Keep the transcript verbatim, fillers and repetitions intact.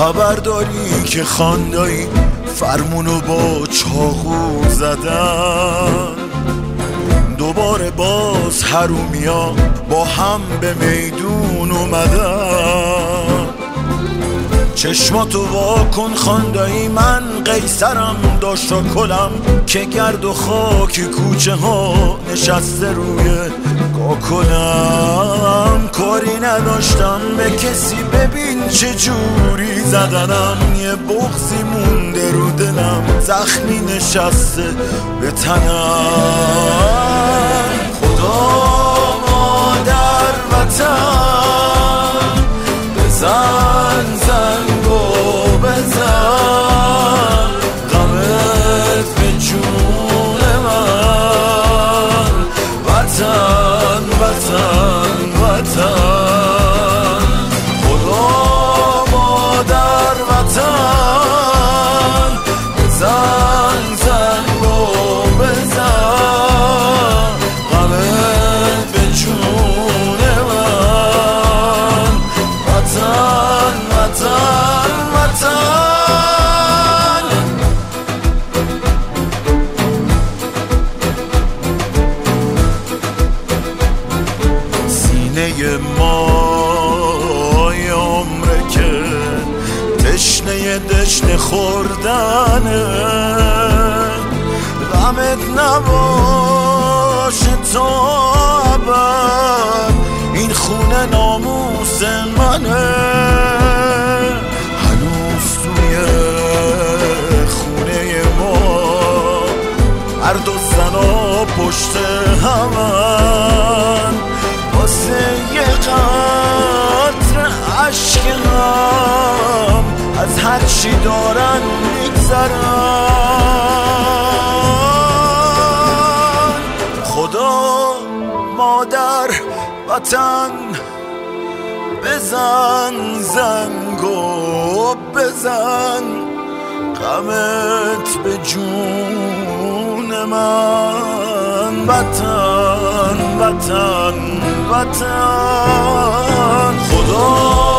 خبر داری که خاندایی فرمونو با چاقو زدن، دوباره باز حرومیا با هم به میدون اومدن. چشماتو واکن خاندایی من قیصرم داشتا کلم که گرد و خاک کوچه ها نشسته روی کاکلم. کاری نداشتم به کسی ببین چه جوری زدنم، یه بغضی مونده رو دلم زخمی نشسته به تنم. خدا مادر وطن بزن زنگو بزن، غمت به جون من، وطن وطن وطن. خدا مادر وطن بزن زنگو بزن، غمت به جون من، وطن وطن وطن. سینه ما یه عمره که تشنه دشنه خوردنه، غمت نباشه تا ابد این خونه ناموس منه. هنوز توی خونه ما هر دو زنا پشت همن، واسه یه قطره عشق هم از هر چی دارن میگذرن. خدا مادر وطن بزن زنگو بزن، غمت به جون من، وطن وطن وطن. خدا